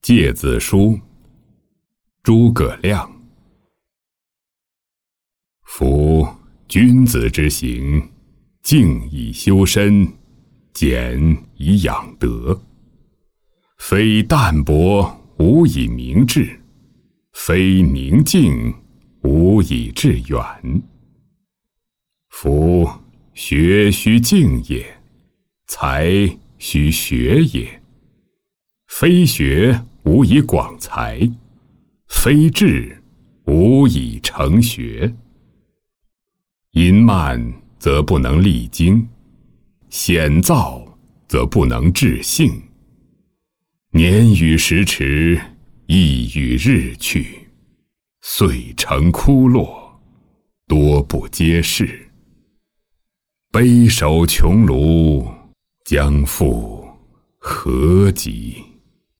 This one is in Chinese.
诫子书，诸葛亮。夫君子之行，静以修身，俭以养德。非淡泊无以明志，非宁静无以致远。夫学须静也，才须学也。非学无以广才，非志无以成学。淫慢则不能励精，险躁则不能致性。年与时驰，意与日去，遂成枯落，多不接世。悲守穷庐，将复何及？